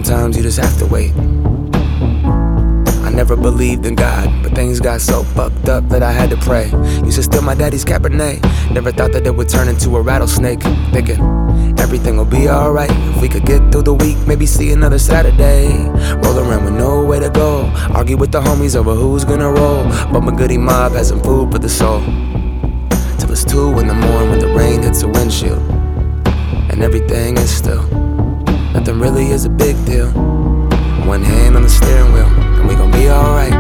sometimes you just have to wait. I never believed in God, but things got so fucked up that I had to pray. Used to steal my daddy's Cabernet, never thought that it would turn into a rattlesnake. Thinking everything will be alright if we could get through the week, maybe see another Saturday. Roll around with nowhere to go, argue with the homies over who's gonna roll. But my goody mob has some food for the soul, till it's 2 in the morning when the rain hits the windshield, and everything is still. Nothing really is a big deal. One hand on the steering wheel, and we gon' be alright.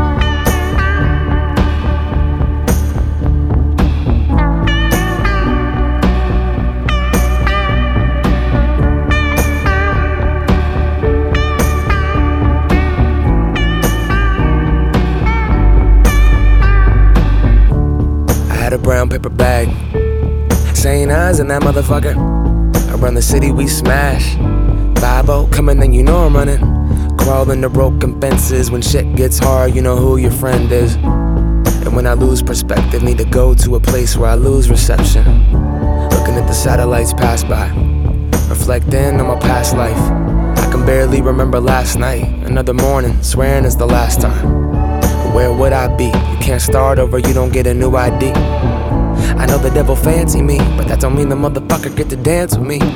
I had a brown paper bag, St. Ives in that motherfucker. Around the city we smash. 5-0 coming and you know I'm running. Crawling the broken fences. When shit gets hard, you know who your friend is. And when I lose perspective, need to go to a place where I lose reception. Looking at the satellites pass by, reflecting on my past life. I can barely remember last night. Another morning, swearing it's the last time. But where would I be? You can't start over, you don't get a new ID. I know the devil fancy me, but that don't mean the motherfucker get to dance with me.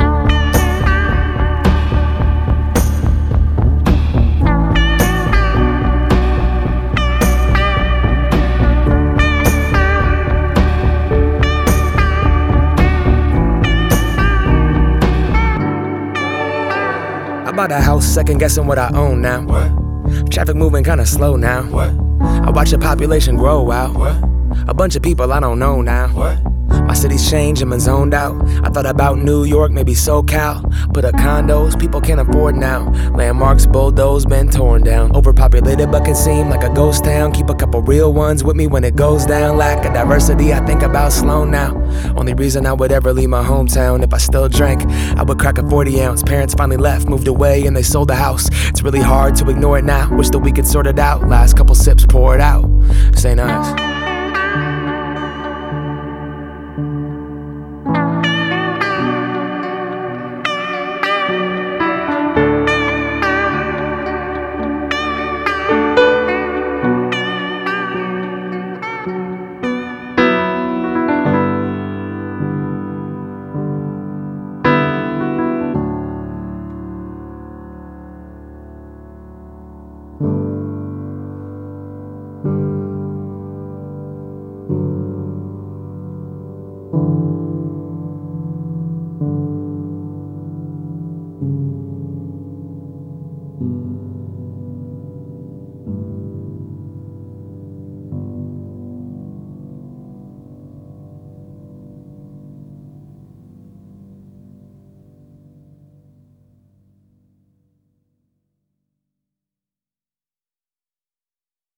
I bought a house, second guessing what I own now. What? Traffic moving kinda slow now. What? I watch the population grow out. What? A bunch of people I don't know now. What? My city's changed and been zoned out. I thought about New York, maybe SoCal. Put up condos people can't afford now. Landmarks bulldozed, been torn down. Overpopulated but can seem like a ghost town. Keep a couple real ones with me when it goes down. Lack of diversity, I think about slow now. Only reason I would ever leave my hometown, if I still drank, I would crack a 40 ounce. Parents finally left, moved away, and they sold the house. It's really hard to ignore it now. Wish that we could sort it out. Last couple sips, pour it out. St. Ives.